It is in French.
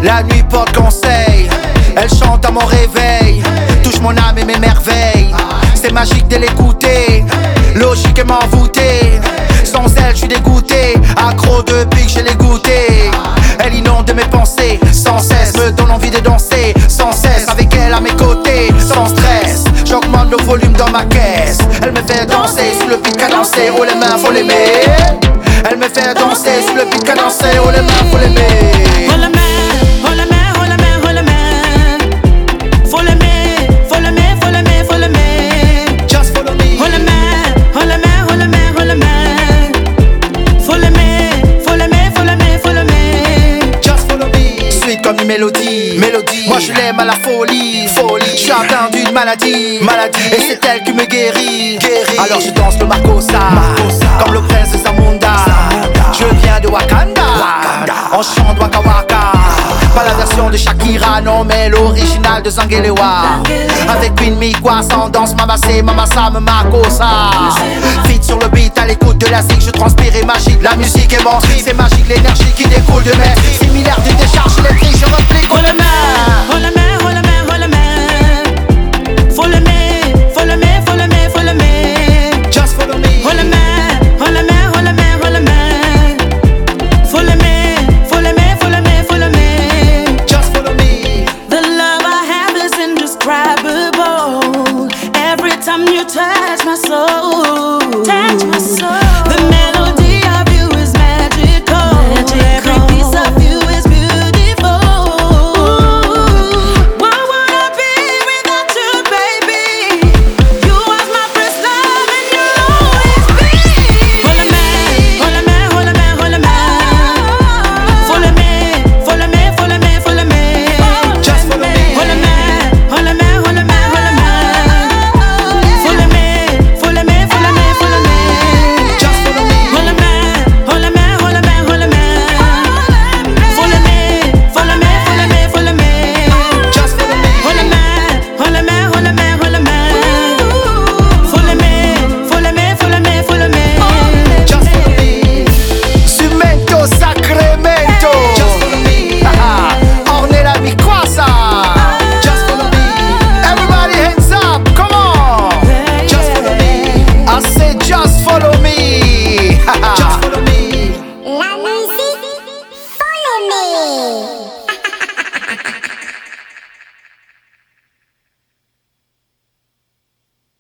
La nuit porte conseil, elle chante à mon réveil, touche mon âme et mes merveilles. C'est magique de l'écouter, logique et m'envoûter. Sans elle, je suis dégoûté, accro depuis que je l'ai goûté. Elle inonde mes pensées, sans cesse, me donne envie de danser. Sans cesse, avec elle à mes côtés, sans stress. J'augmente le volume dans ma caisse. Elle me fait danser sous le beat cadencé. Oh les mains, faut l'aimer. Elle me fait danser sous le beat cadencé. Oh les mains, faut l'aimer. Oh la main, oh la main, oh la main, oh la main. Faut l'aimer, faut l'aimer, faut l'aimer, faut l'aimer. Just follow me. Oh la main, oh la main, oh la main, oh la main. Faut l'aimer, faut l'aimer, faut l'aimer, faut l'aimer. Just follow me. Sweet comme une mélodie, mélodie. Moi je l'aime à la folie, folie. Je suis atteint d'une maladie, maladie. Et c'est elle qui me guérit, guérit. Alors je danse le Makossa, comme le prince de Zamunda. Je viens de Wakanda, on chante Waka Waka. Pas la version de Shakira, non mais l'original de Zangelewa. Avec Queen Mikwa, sans danse, Mamassé, Mamassa, Makossa. Vite sur le beat, à l'écoute de la zik, je transpire et magique. La musique est mon trip, c'est magique, l'énergie qui découle de mes similaires d'une décharge électrique, je replique. Oh la main.